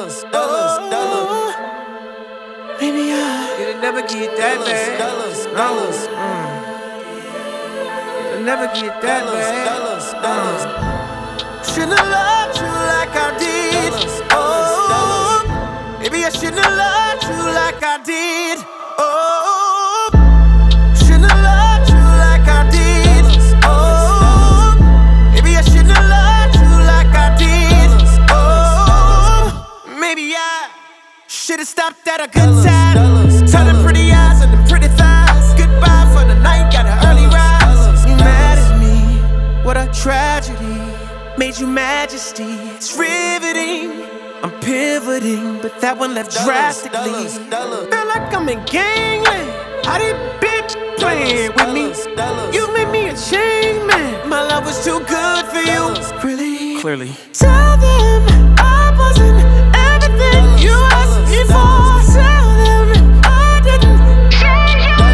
Maybe it'll never get that bad. It'll never get that bad. Shouldn't have loved you like I did. Oh, maybe I shouldn't have loved you like I did. Oh, shouldn't have loved you like I did. Oh, maybe I shouldn't have loved you like I did. Oh, maybe I should've stopped at a good time. Telling pretty eyes and them pretty thighs. Goodbye for the night, got an early rise. You mad at me? What a tragedy. Made you majesty. It's riveting. I'm pivoting, but that one left drastically. Feel like I'm in gangland. How did bitch playing with me? You made me a change man. My love was too good for you. Really? Clearly. Tell them I wasn't everything you asked me for. Tell them I didn't change you.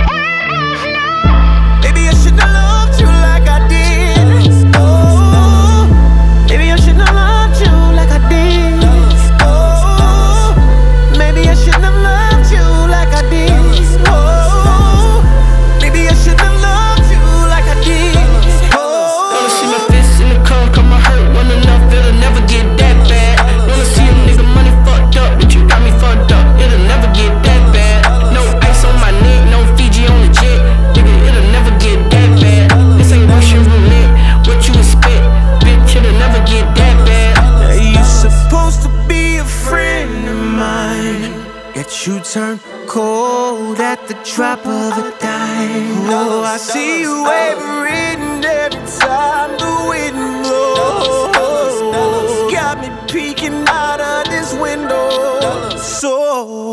Maybe I shouldn't have loved you like I did. Oh, maybe I shouldn't have loved you like I did. Oh, maybe I shouldn't have loved you like I did. Oh, maybe I shouldn't have loved you like I did. Oh, wanna see my fists in the car, cut my hurt, one enough, it'll never get that bad. Wanna see a nigga money fucked up, but you got me fucked up, it'll never get that bad. No ice on my neck, no Fiji on the jet, nigga, it'll never get that bad. This ain't Russian roulette, what you expect, bitch, it'll never get that bad. now you supposed to be a friend of mine, yet you turn cold at the drop of a dime. Oh, I see you wavering every time the wind blows. Got me peeking out of this window. So